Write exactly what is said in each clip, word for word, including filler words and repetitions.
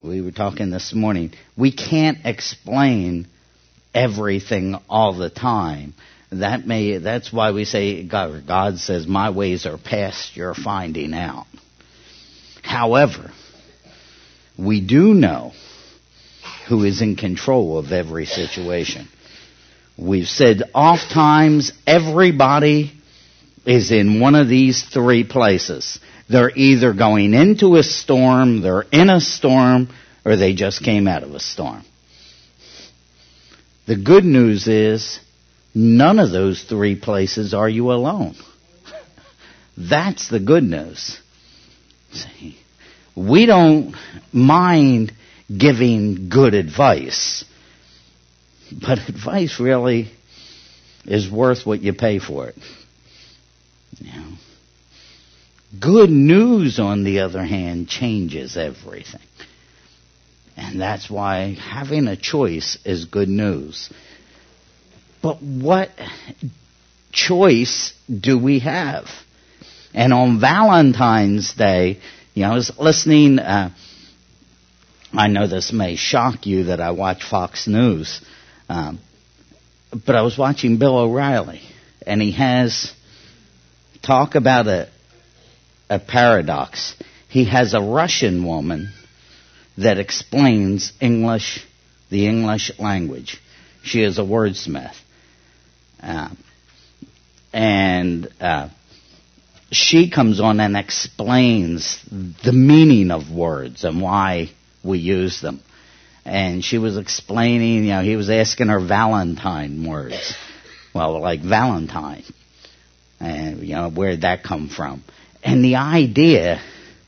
we were talking this morning, we can't explain everything all the time. That may, that's why we say, God, God says, my ways are past your finding out. However, we do know who is in control of every situation. We've said oft times everybody is in one of these three places. They're either going into a storm, they're in a storm, or they just came out of a storm. The good news is, none of those three places are you alone. That's the good news. See, we don't mind giving good advice, but advice really is worth what you pay for it. You know. Good news, on the other hand, changes everything. And that's why having a choice is good news. But what choice do we have? And on Valentine's Day, you know, I was listening, uh, I know this may shock you that I watch Fox News, um, but I was watching Bill O'Reilly, and he has talk about a a paradox. He has a Russian woman that explains English, the English language. She is a wordsmith. Uh, and uh, she comes on and explains the meaning of words and why we use them. And she was explaining, you know, he was asking her Valentine words. Well, like Valentine. And, you know, where'd that come from? And the idea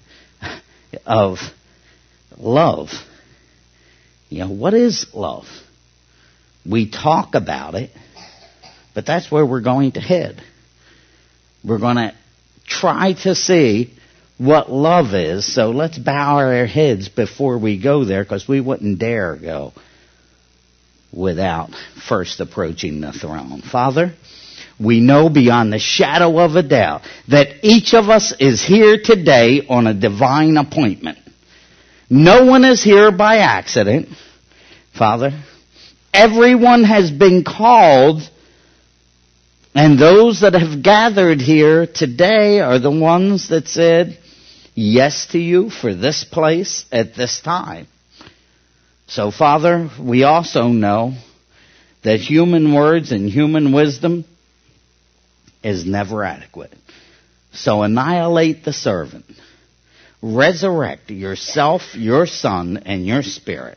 of love, you know, what is love? We talk about it, but that's where we're going to head. We're going to try to see what love is, so let's bow our heads before we go there, because we wouldn't dare go without first approaching the throne. Father, we know beyond the shadow of a doubt that each of us is here today on a divine appointment. No one is here by accident, Father. Everyone has been called, and those that have gathered here today are the ones that said yes to you for this place at this time. So, Father, we also know that human words and human wisdom is never adequate. So annihilate the servant. Resurrect yourself, your Son, and your Spirit,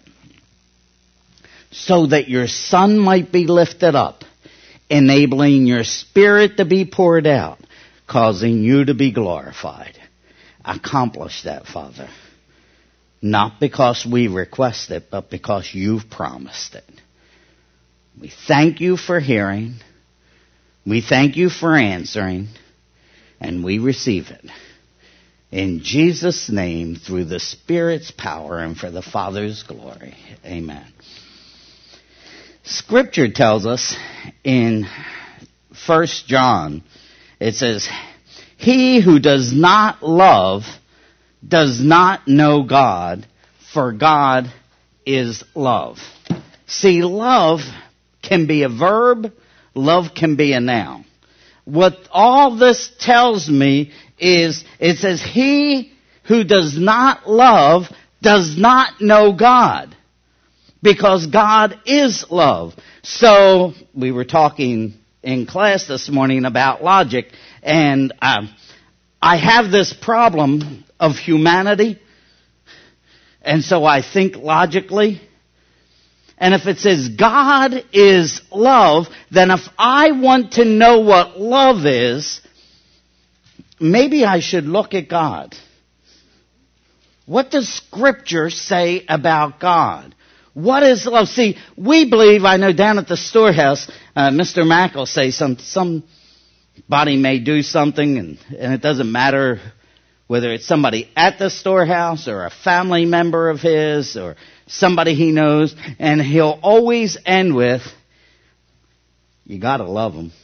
so that your Son might be lifted up, enabling your Spirit to be poured out, causing you to be glorified. Accomplish that, Father. Not because we request it, but because you've promised it. We thank you for hearing. We thank you for answering, and we receive it. In Jesus' name, through the Spirit's power and for the Father's glory. Amen. Scripture tells us in First John, it says, he who does not love does not know God, for God is love. See, love can be a verb. Love can be a noun. What all this tells me is, it says, he who does not love does not know God, because God is love. So, we were talking in class this morning about logic, and um, I have this problem of humanity, and so I think logically. And if it says God is love, then if I want to know what love is, maybe I should look at God. What does Scripture say about God? What is love? See, we believe, I know down at the storehouse, uh, Mister Mack will say some, somebody may do something, and, and it doesn't matter whether it's somebody at the storehouse or a family member of his or somebody he knows, and he'll always end with, you gotta love them.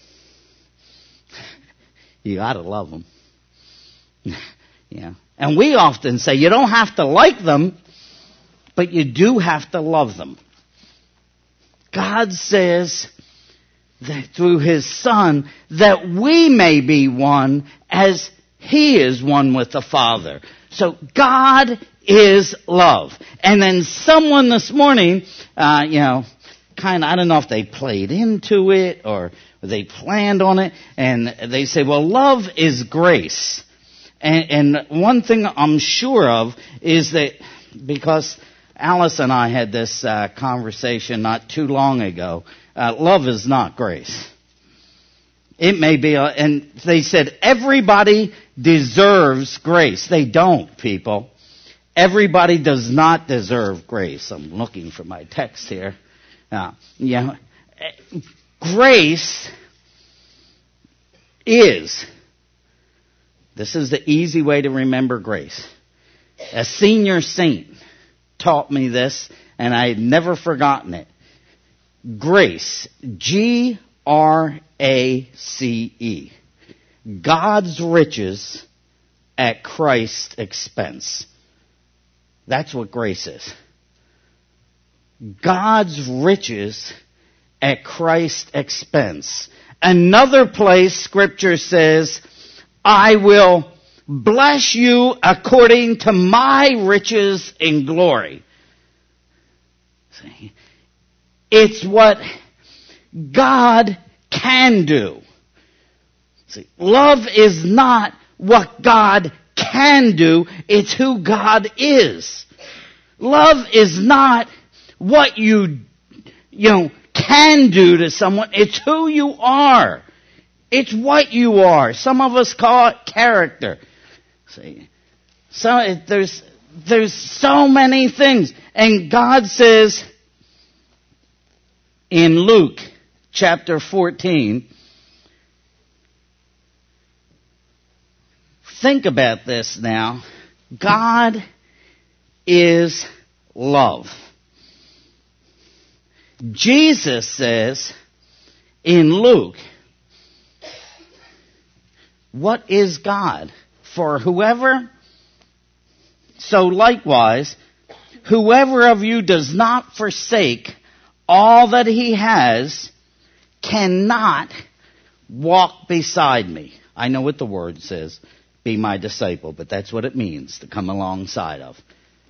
You gotta love them. Yeah. And we often say, you don't have to like them, but you do have to love them. God says that through His Son that we may be one as He is one with the Father. So God is love. And then someone this morning, uh, you know, kind of, I don't know if they played into it or they planned on it, and they say, well, love is grace. And, and one thing I'm sure of is that, because Alice and I had this uh, conversation not too long ago, uh, love is not grace. It may be, a, and they said everybody deserves grace. They don't, people. Everybody does not deserve grace. I'm looking for my text here. Uh, yeah, grace is, this is the easy way to remember grace. A senior saint taught me this, and I had never forgotten it. Grace, G R A C E, God's riches at Christ's expense. That's what grace is. God's riches at Christ's expense. Another place, Scripture says, I will bless you according to my riches in glory. See? It's what God can do. See, love is not what God can do, it's who God is. Love is not what you, you know, can do to someone. It's who you are. It's what you are. Some of us call it character. See, so there's there's so many things, and God says in Luke chapter fourteen. Think about this now. God is love. Jesus says in Luke, what is God? For whoever, so likewise, whoever of you does not forsake all that he has cannot walk beside me. I know what the word says, be my disciple, but that's what it means, to come alongside of.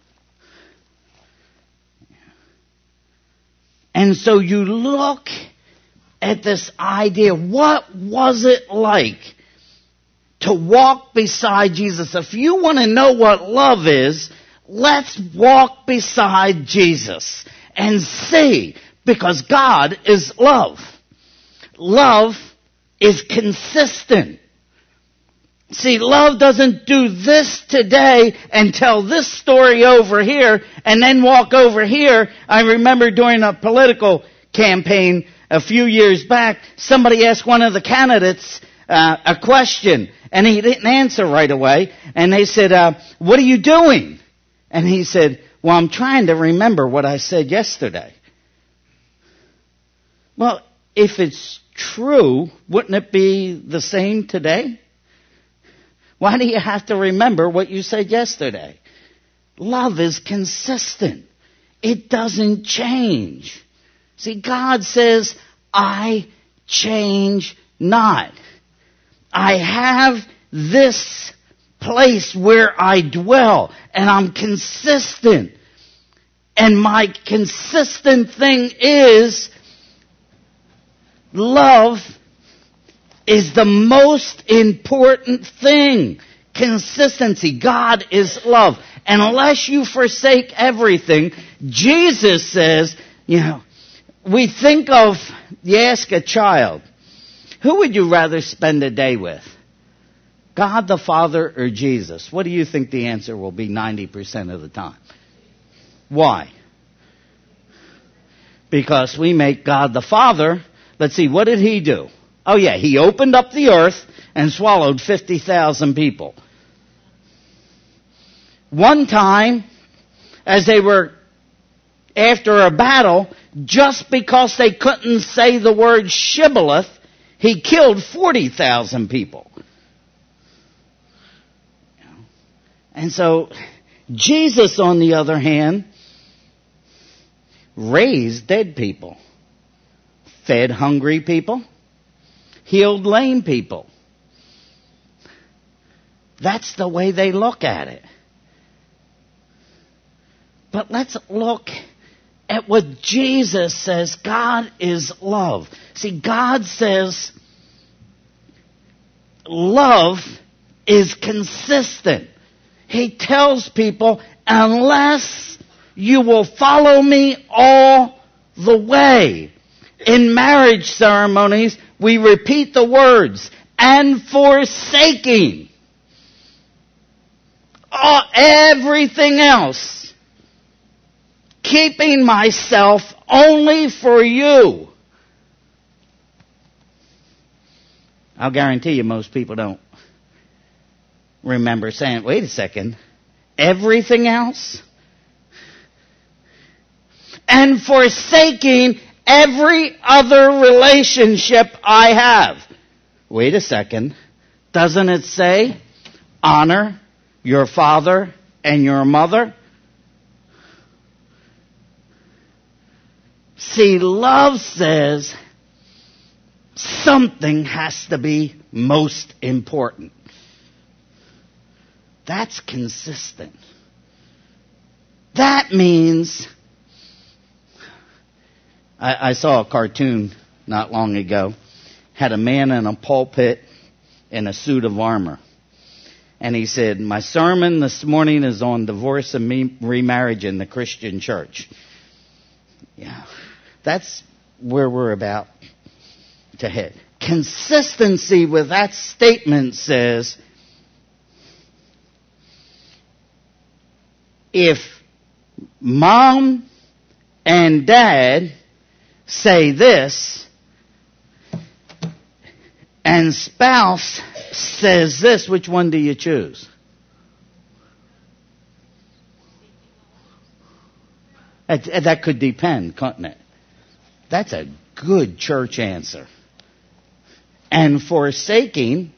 And so you look at this idea, what was it like to walk beside Jesus? If you want to know what love is, let's walk beside Jesus and see, because God is love. Love is consistent. See, love doesn't do this today and tell this story over here and then walk over here. I remember during a political campaign a few years back, somebody asked one of the candidates uh, a question, and he didn't answer right away. And they said, uh, what are you doing? And he said, well, I'm trying to remember what I said yesterday. Well, if it's true, wouldn't it be the same today? Why do you have to remember what you said yesterday? Love is consistent. It doesn't change. See, God says, I change not. I have this place where I dwell, and I'm consistent. And my consistent thing is, love is the most important thing. Consistency. God is love. And unless you forsake everything, Jesus says, you know, we think of, you ask a child, who would you rather spend a day with? God the Father or Jesus? What do you think the answer will be ninety percent of the time? Why? Because we make God the Father. Let's see, what did He do? Oh yeah, He opened up the earth and swallowed fifty thousand people. One time, as they were after a battle, just because they couldn't say the word shibboleth, He killed forty thousand people. And so, Jesus, on the other hand, raised dead people, fed hungry people, healed lame people. That's the way they look at it. But let's look at what Jesus says. God is love. See, God says love is consistent. He tells people, unless you will follow me all the way. In marriage ceremonies, we repeat the words, and forsaking all, everything else, keeping myself only for you. I'll guarantee you most people don't remember saying, wait a second, everything else? And forsaking every other relationship I have. Wait a second. Doesn't it say, honor your father and your mother? See, love says something has to be most important. That's consistent. That means, I, I saw a cartoon not long ago, had a man in a pulpit in a suit of armor. And he said, my sermon this morning is on divorce and me- remarriage in the Christian church. Yeah, that's where we're about to head. Consistency with that statement says, if mom and dad say this, and spouse says this, which one do you choose? That, that could depend, couldn't it? That's a good church answer. And forsaking,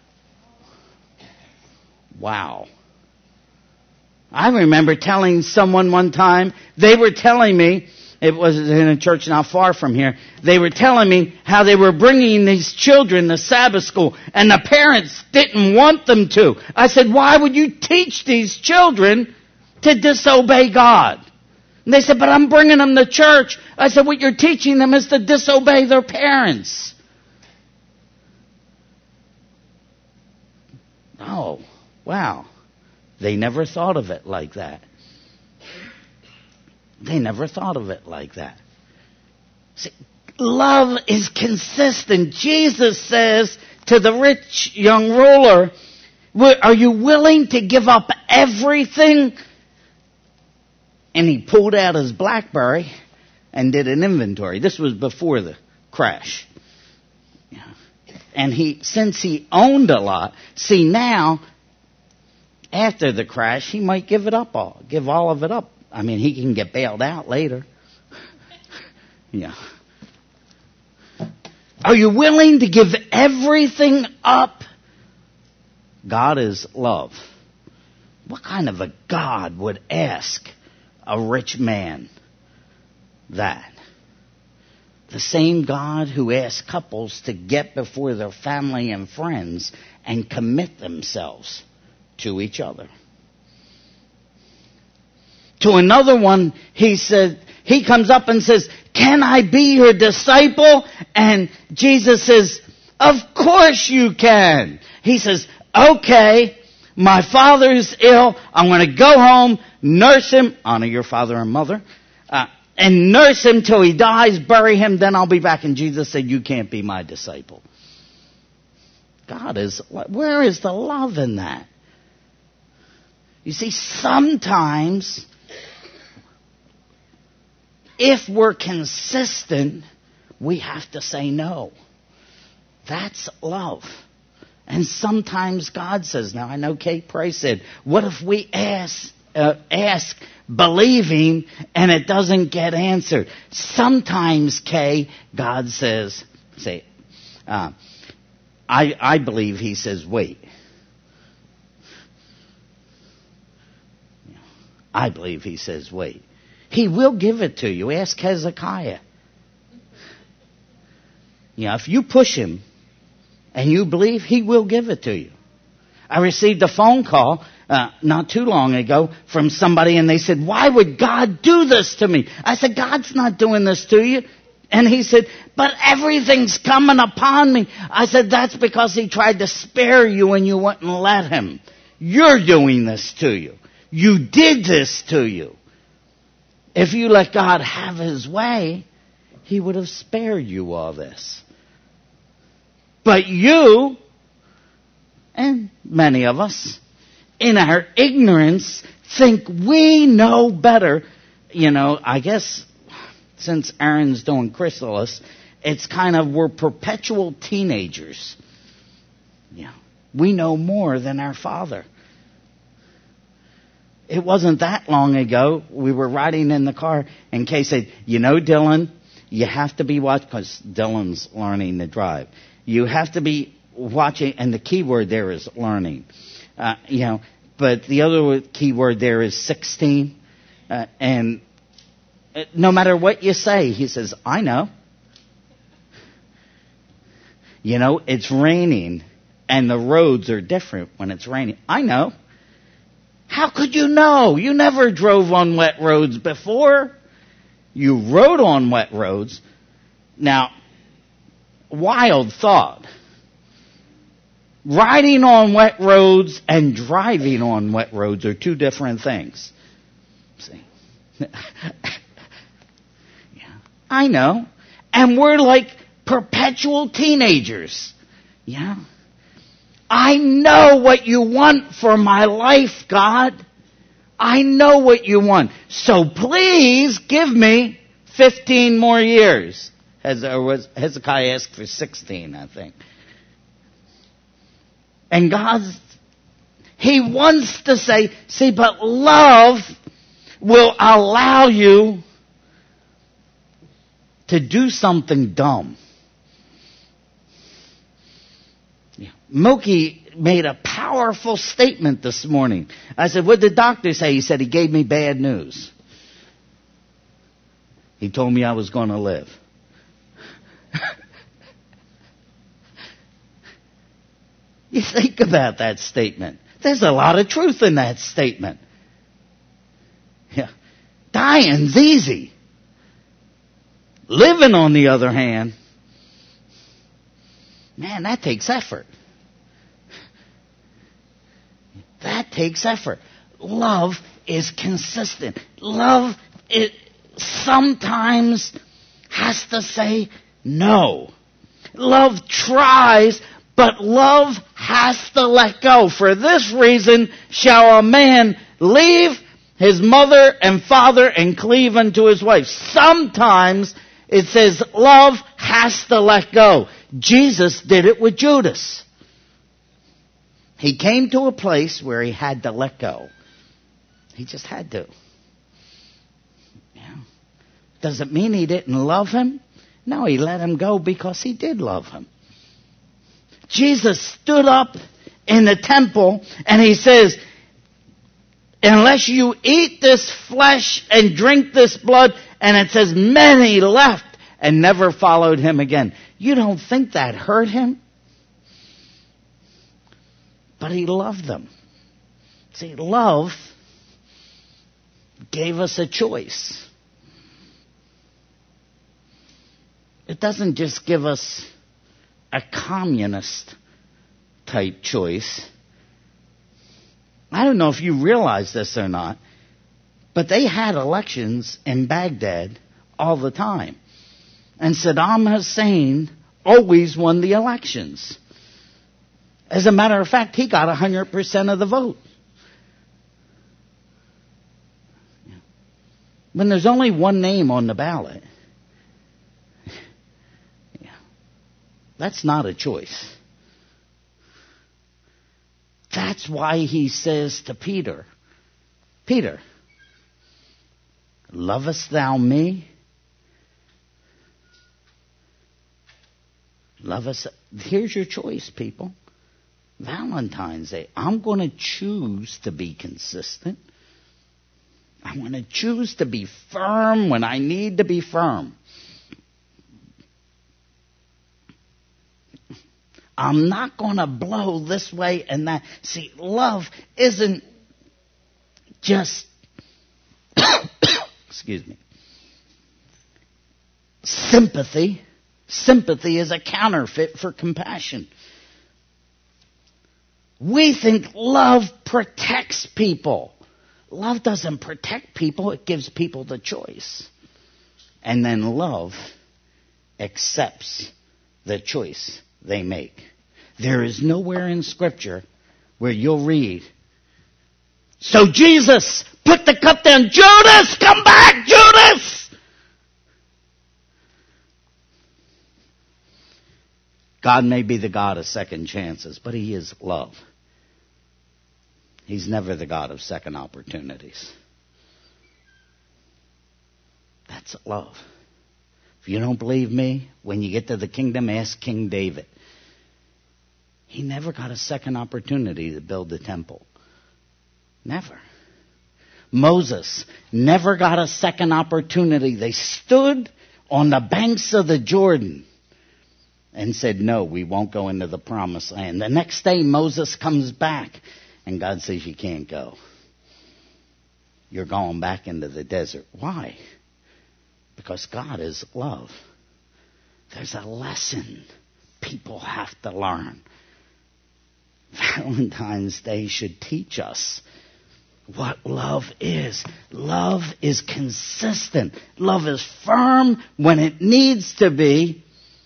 wow. I remember telling someone one time, they were telling me, it was in a church not far from here, they were telling me how they were bringing these children to Sabbath school, and the parents didn't want them to. I said, why would you teach these children to disobey God? And they said, but I'm bringing them to church. I said, what you're teaching them is to disobey their parents. Oh, wow. They never thought of it like that. They never thought of it like that. See, love is consistent. Jesus says to the rich young ruler, are you willing to give up everything? And he pulled out his BlackBerry and did an inventory. This was before the crash. And he, since he owned a lot, see now, after the crash, he might give it up all, give all of it up. I mean, he can get bailed out later. Yeah. Are you willing to give everything up? God is love. What kind of a God would ask a rich man that? The same God who asks couples to get before their family and friends and commit themselves to each other. To another one, he said, he comes up and says, can I be your disciple? And Jesus says, of course you can. He says, okay, my father's ill. I'm going to go home, nurse him, honor your father and mother, uh, and nurse him till he dies, bury him, then I'll be back. And Jesus said, you can't be my disciple. God is, where is the love in that? You see, sometimes, if we're consistent, we have to say no. That's love. And sometimes God says, now I know Kate Price said, what if we ask, uh, ask believing and it doesn't get answered? Sometimes, Kay, God says, say, uh, I, I believe he says, wait. I believe he says, wait. He will give it to you. Ask Hezekiah. You know, if you push him and you believe, he will give it to you. I received a phone call uh, not too long ago from somebody, and they said, why would God do this to me? I said, God's not doing this to you. And he said, but everything's coming upon me. I said, that's because he tried to spare you and you wouldn't let him. You're doing this to you. You did this to you. If you let God have his way, he would have spared you all this. But you, and many of us, in our ignorance, think we know better. You know, I guess since Aaron's doing chrysalis, it's kind of, we're perpetual teenagers. Yeah, we know more than our Father. It wasn't that long ago, we were riding in the car, and Kay said, you know, Dylan, you have to be watching, because Dylan's learning to drive. You have to be watching, and the key word there is learning. Uh, you know, but the other key word there is sixteen. Uh, and no matter what you say, he says, I know. You know, it's raining, and the roads are different when it's raining. I know. How could you know? You never drove on wet roads before. You rode on wet roads. Now, wild thought. Riding on wet roads and driving on wet roads are two different things. See? Yeah, I know. And we're like perpetual teenagers. Yeah. I know what you want for my life, God. I know what you want. So please give me fifteen more years. Hezekiah asked for sixteen, I think. And God's, he wants to say, see, but love will allow you to do something dumb. Yeah. Mookie made a powerful statement this morning. I said, what did the doctor say? He said, he gave me bad news. He told me I was going to live. You think about that statement. There's a lot of truth in that statement. Yeah. Dying's easy. Living, on the other hand, man, that takes effort. That takes effort. Love is consistent. Love, it sometimes has to say no. Love tries, but love has to let go. For this reason shall a man leave his mother and father and cleave unto his wife. Sometimes it says love has to let go. Jesus did it with Judas. He came to a place where he had to let go. He just had to. Yeah. Does it mean he didn't love him? No, he let him go because he did love him. Jesus stood up in the temple and he says, unless you eat this flesh and drink this blood, and it says many left and never followed him again. You don't think that hurt him? But he loved them. See, love gave us a choice. It doesn't just give us a communist type choice. I don't know if you realize this or not, but they had elections in Baghdad all the time. And Saddam Hussein always won the elections. As a matter of fact, he got one hundred percent of the vote. When there's only one name on the ballot, that's not a choice. That's why he says to Peter, Peter, lovest thou me? Lovest, here's your choice, people. Valentine's Day. I'm going to choose to be consistent. I want to choose to be firm when I need to be firm. I'm not going to blow this way and that. See, love isn't just, excuse me, sympathy. Sympathy is a counterfeit for compassion. We think love protects people. Love doesn't protect people. It gives people the choice. And then love accepts the choice they make. There is nowhere in Scripture where you'll read, so Jesus, put the cup down. Judas, come back, Judas! God may be the God of second chances, but He is love. He's never the God of second opportunities. That's love. If you don't believe me, when you get to the kingdom, ask King David. He never got a second opportunity to build the temple. Never. Moses never got a second opportunity. They stood on the banks of the Jordan and said, no, we won't go into the promised land. The next day, Moses comes back, and God says, you can't go. You're going back into the desert. Why? Because God is love. There's a lesson people have to learn. Valentine's Day should teach us what love is. Love is consistent. Love is firm when it needs to be.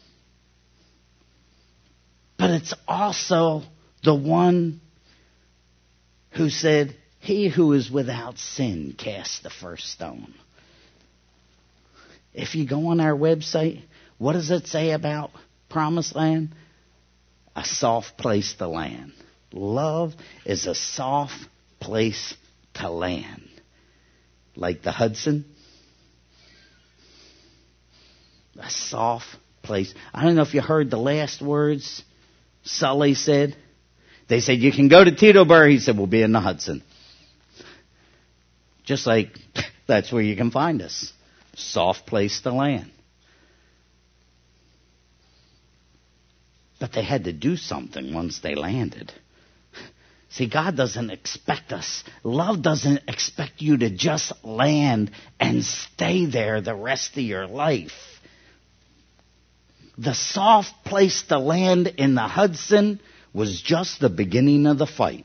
But it's also the one who said, he who is without sin cast the first stone. If you go on our website, what does it say about Promised Land? A soft place to land. Love is a soft place to land. Like the Hudson. A soft place. I don't know if you heard the last words Sully said. They said, you can go to Teterboro. He said, we'll be in the Hudson. Just like, that's where you can find us. Soft place to land. But they had to do something once they landed. See, God doesn't expect us. Love doesn't expect you to just land and stay there the rest of your life. The soft place to land in the Hudson was just the beginning of the fight.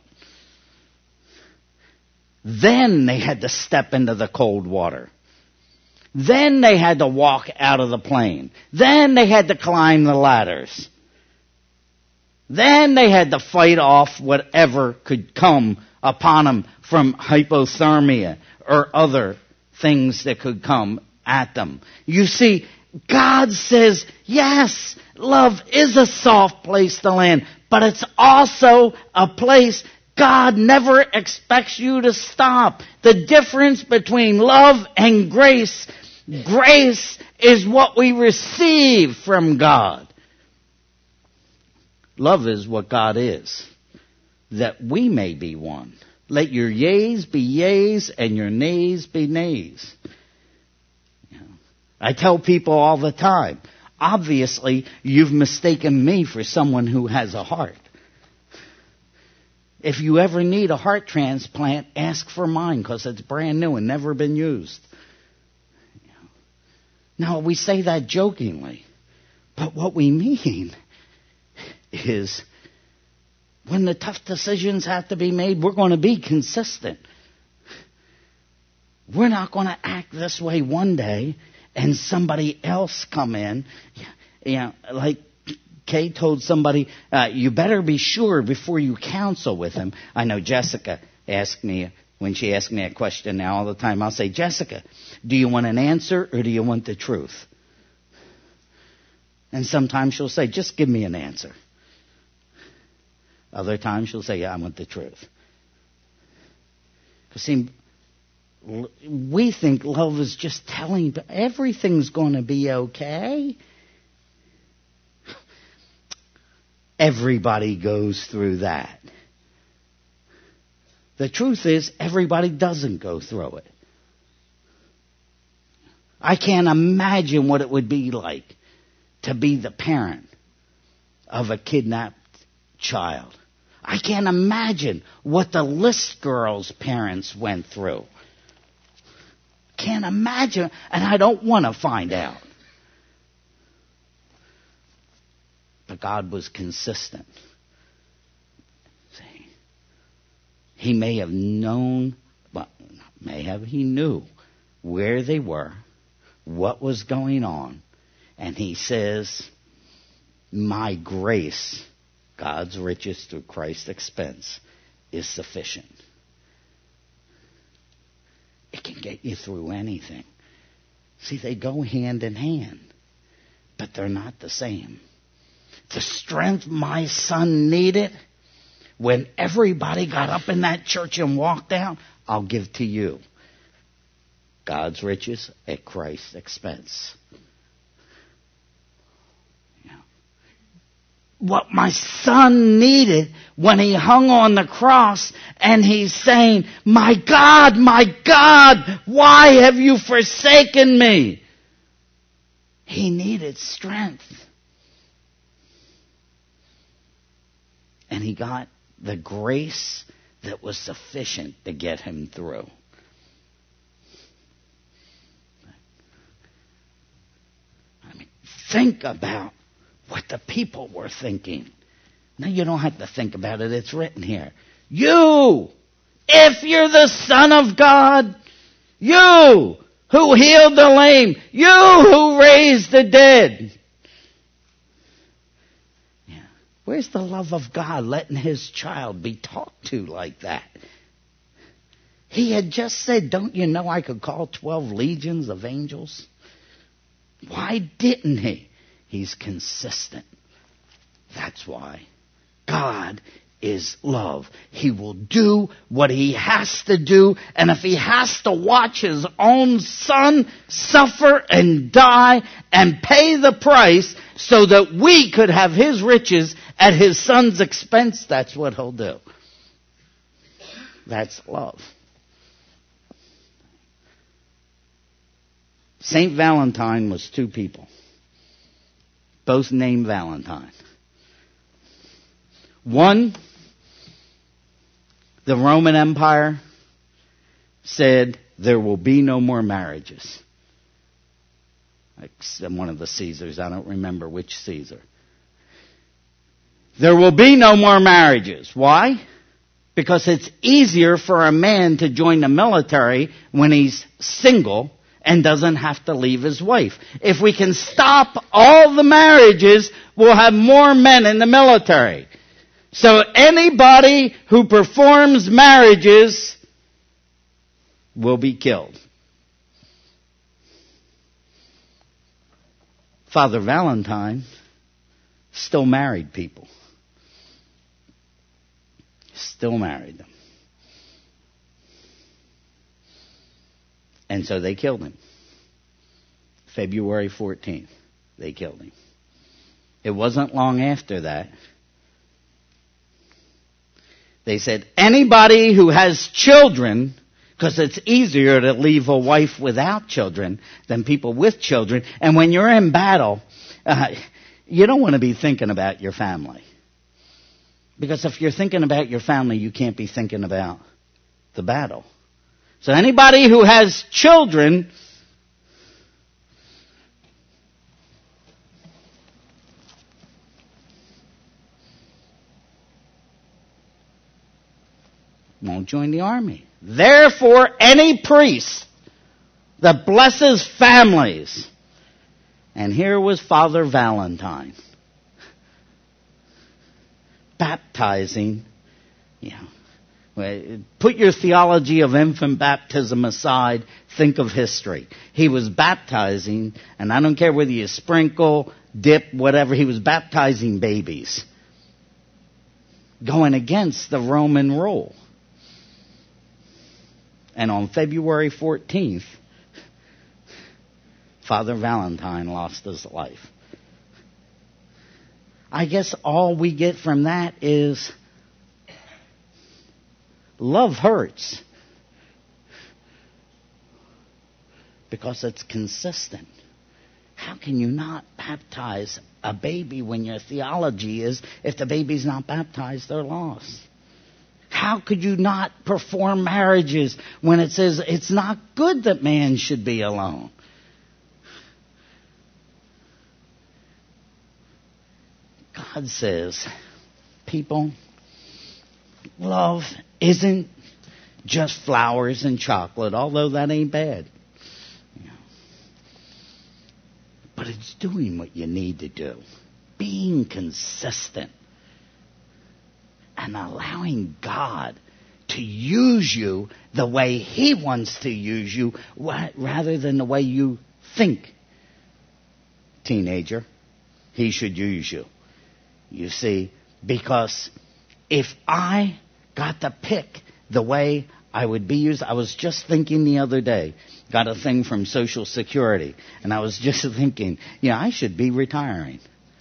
Then they had to step into the cold water. Then they had to walk out of the plane. Then they had to climb the ladders. Then they had to fight off whatever could come upon them from hypothermia or other things that could come at them. You see, God says, yes, love is a soft place to land, but it's also a place God never expects you to stop. The difference between love and grace, grace is what we receive from God. Love is what God is, that we may be one. Let your yeas be yeas and your nays be nays. You know, I tell people all the time, obviously you've mistaken me for someone who has a heart. If you ever need a heart transplant, ask for mine because it's brand new and never been used. You know. Now, we say that jokingly, but what we mean is when the tough decisions have to be made, we're going to be consistent. We're not going to act this way one day and somebody else come in. You know, like Kay told somebody, uh, you better be sure before you counsel with him. I know Jessica asked me, when she asks me a question now all the time, I'll say, Jessica, do you want an answer or do you want the truth? And sometimes she'll say, just give me an answer. Other times she'll say, yeah, I want the truth. Because see, we think love is just telling, but everything's going to be okay. Everybody goes through that. The truth is, everybody doesn't go through it. I can't imagine what it would be like to be the parent of a kidnapped child. I can't imagine what the List girl's parents went through. Can't imagine, and I don't want to find out. But God was consistent. See, he may have known, well, may have, he knew where they were, what was going on, and he says, my grace, God's riches through Christ's expense, is sufficient. It can get you through anything. See, they go hand in hand, but they're not the same. The strength my son needed when everybody got up in that church and walked out, I'll give to you. God's riches at Christ's expense. What my son needed when he hung on the cross and he's saying, my God, my God, why have you forsaken me? He needed strength. And he got the grace that was sufficient to get him through. I mean, think about what the people were thinking. Now, you don't have to think about it. It's written here. You, if you're the Son of God, you who healed the lame, you who raised the dead. Yeah. Where's the love of God letting his child be talked to like that? He had just said, don't you know I could call twelve legions of angels? Why didn't he? He's consistent. That's why. God is love. He will do what he has to do, and if he has to watch his own son suffer and die and pay the price so that we could have his riches at his son's expense, that's what he'll do. That's love. Saint Valentine was two people, both named Valentine. One, the Roman Empire said there will be no more marriages. Like one of the Caesars, I don't remember which Caesar. There will be no more marriages. Why? Because it's easier for a man to join the military when he's single and doesn't have to leave his wife. If we can stop all the marriages, we'll have more men in the military. So anybody who performs marriages will be killed. Father Valentine still married people. Still married them. And so they killed him. February fourteenth, they killed him. It wasn't long after that. They said, anybody who has children, because it's easier to leave a wife without children than people with children. And when you're in battle, uh, you don't want to be thinking about your family. Because if you're thinking about your family, you can't be thinking about the battle. So anybody who has children won't join the army. Therefore, any priest that blesses families, and here was Father Valentine, baptizing, you know, put your theology of infant baptism aside, think of history. He was baptizing, and I don't care whether you sprinkle, dip, whatever, he was baptizing babies, going against the Roman rule. And on February fourteenth, Father Valentine lost his life. I guess all we get from that is love hurts. because it's consistent. How can you not baptize a baby when your theology is if the baby's not baptized, they're lost? How could you not perform marriages when it says it's not good that man should be alone? God says, people, love isn't just flowers and chocolate, although that ain't bad. But it's doing what you need to do. Being consistent. And allowing God to use you the way He wants to use you rather than the way you think, teenager, He should use you. You see, because if I got to pick the way I would be used, I was just thinking the other day, got a thing from Social Security, and I was just thinking, you know, I should be retiring.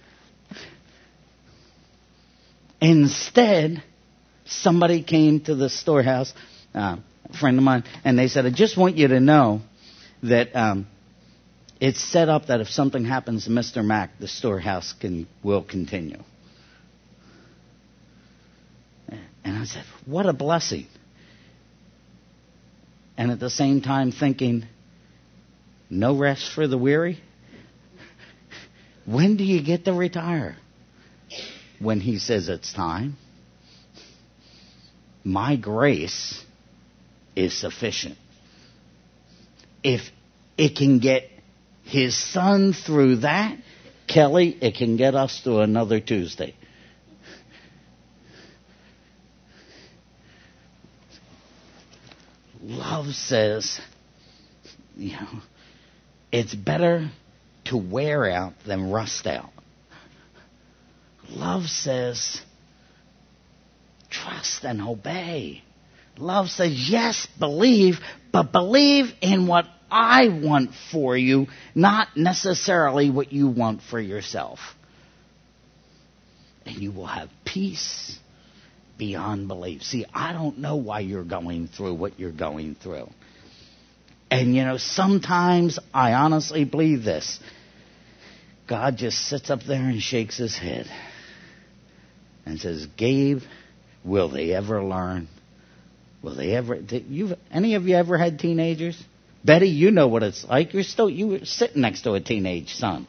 Instead, somebody came to the storehouse, uh, a friend of mine, and they said, I just want you to know that um, it's set up that if something happens to Mister Mack, the storehouse can will continue. And I said, what a blessing. And at the same time thinking, no rest for the weary? When do you get to retire? When He says it's time. My grace is sufficient. If it can get His Son through that, Kelly, it can get us to another Tuesday. Love says, you know, it's better to wear out than rust out. Love says, trust and obey. Love says, yes, believe, but believe in what I want for you, not necessarily what you want for yourself. And you will have peace beyond belief. See, I don't know why you're going through what you're going through. And, you know, sometimes I honestly believe this. God just sits up there and shakes His head and says, Gabe, will they ever learn? Will they ever? You, any of you ever had teenagers? Betty, you know what it's like. You're still you were sitting next to a teenage son.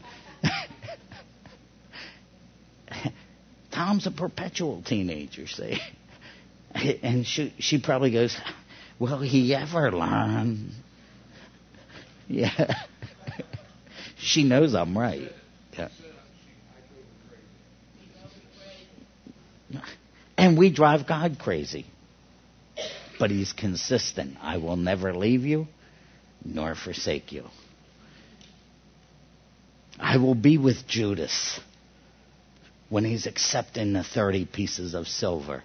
Tom's a perpetual teenager, see. And she she probably goes, will he ever learn? Yeah. She knows I'm right. Yeah. And we drive God crazy. But He's consistent. I will never leave you nor forsake you. I will be with Judas when he's accepting the thirty pieces of silver.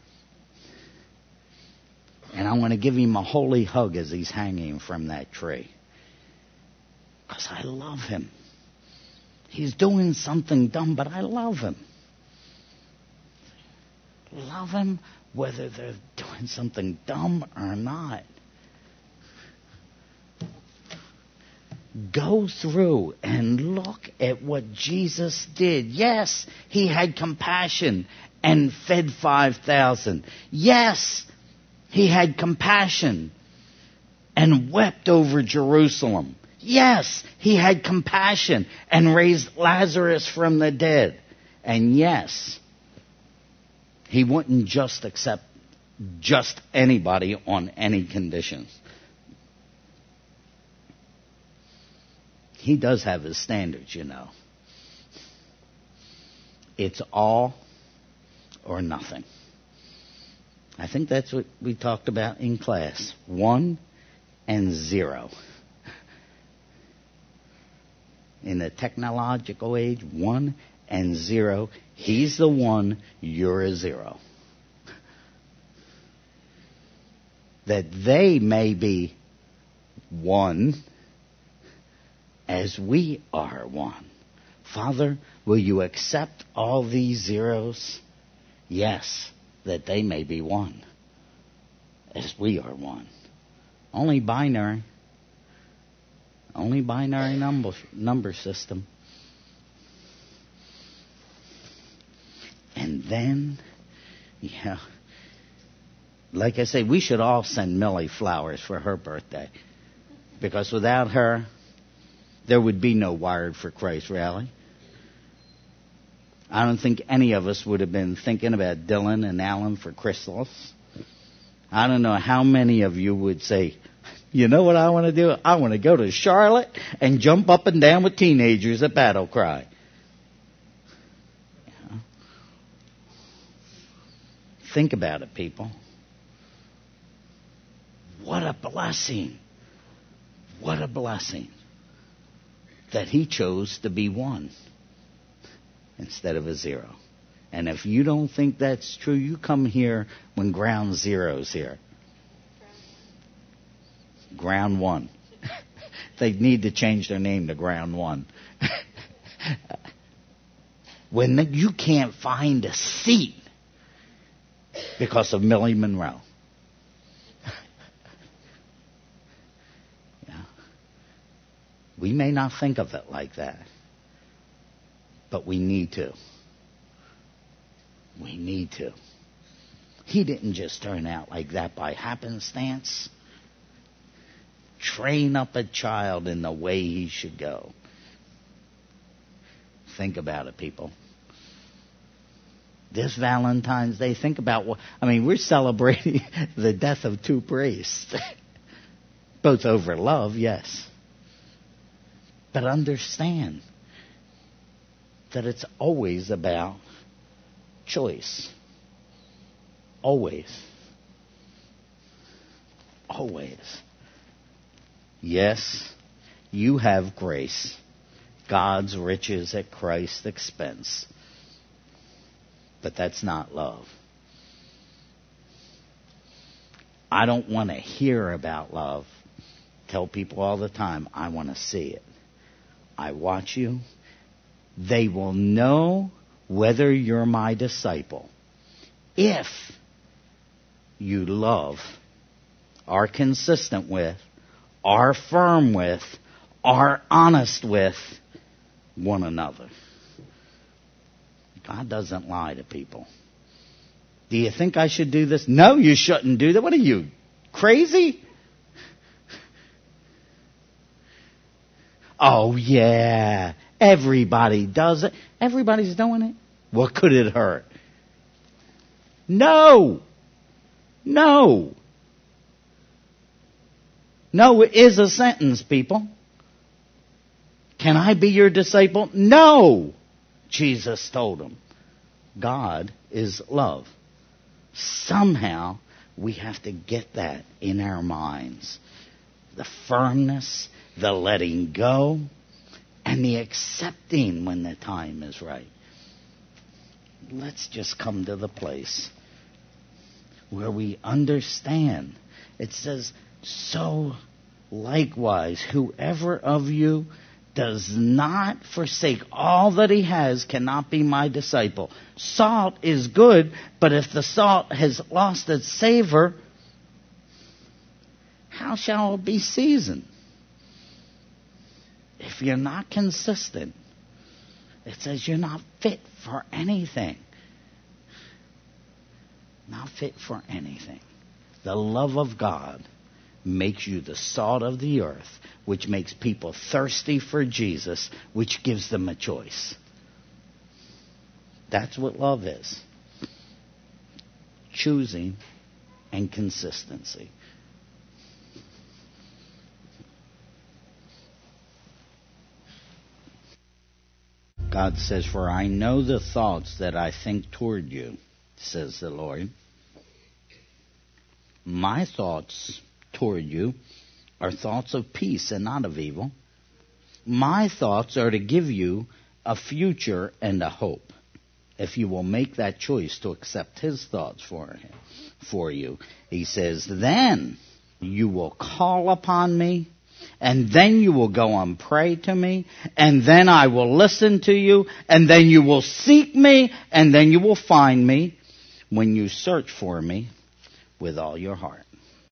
And I want to give him a holy hug as he's hanging from that tree. Because I love him. He's doing something dumb, but I love him. Love him whether they're doing something dumb or not. Go through and look at what Jesus did. Yes, He had compassion and fed five thousand. Yes, He had compassion and wept over Jerusalem. Yes, He had compassion and raised Lazarus from the dead. And yes, He wouldn't just accept just anybody on any conditions. He does have His standards, you know. It's all or nothing. I think that's what we talked about in class. One and zero. In the technological age, one and zero. He's the one, you're a zero. That they may be one as we are one. Father, will you accept all these zeros? Yes, that they may be one as we are one. Only binary. Only binary number, number system. And then, yeah, like I say, we should all send Millie flowers for her birthday. Because without her, there would be no Wired for Christ rally. I don't think any of us would have been thinking about Dylan and Alan for Christmas. I don't know how many of you would say, you know what I want to do? I want to go to Charlotte and jump up and down with teenagers at Battle Cry. Yeah. Think about it, people. What a blessing. What a blessing that he chose to be one instead of a zero. And if you don't think that's true, you come here when ground zero's here. Ground one. They need to change their name to ground one. When you can't find a seat because of Millie Monroe. Yeah. We may not think of it like that, but we need to. We need to. He didn't just turn out like that by happenstance. Train up a child in the way he should go. Think about it, people. This Valentine's Day, think about what, I mean, we're celebrating the death of two priests. Both over love, yes. But understand that it's always about choice. Always. Always. Yes, you have grace. God's riches at Christ's expense. But that's not love. I don't want to hear about love. Tell people all the time, I want to see it. I watch you. They will know whether you're my disciple if you love, are consistent with, are firm with, are honest with one another. God doesn't lie to people. Do you think I should do this? No, you shouldn't do that. What are you, crazy? Oh, yeah. Everybody does it. Everybody's doing it. What could it hurt? No. No. No is a sentence, people. Can I be your disciple? No. Jesus told him. God is love. Somehow we have to get that in our minds. The firmness, the letting go, and the accepting when the time is right. Let's just come to the place where we understand. It says, so likewise, whoever of you does not forsake all that he has cannot be my disciple. Salt is good, but if the salt has lost its savor, how shall it be seasoned? If you're not consistent, it says you're not fit for anything. Not fit for anything. The love of God makes you the salt of the earth, which makes people thirsty for Jesus, which gives them a choice. That's what love is. Choosing and consistency. God says, for I know the thoughts that I think toward you, says the Lord. My thoughts toward you are thoughts of peace and not of evil. My thoughts are to give you a future and a hope. If you will make that choice to accept his thoughts for him, for you. He says, then you will call upon me, and then you will go and pray to me, and then I will listen to you, and then you will seek me, and then you will find me when you search for me with all your heart.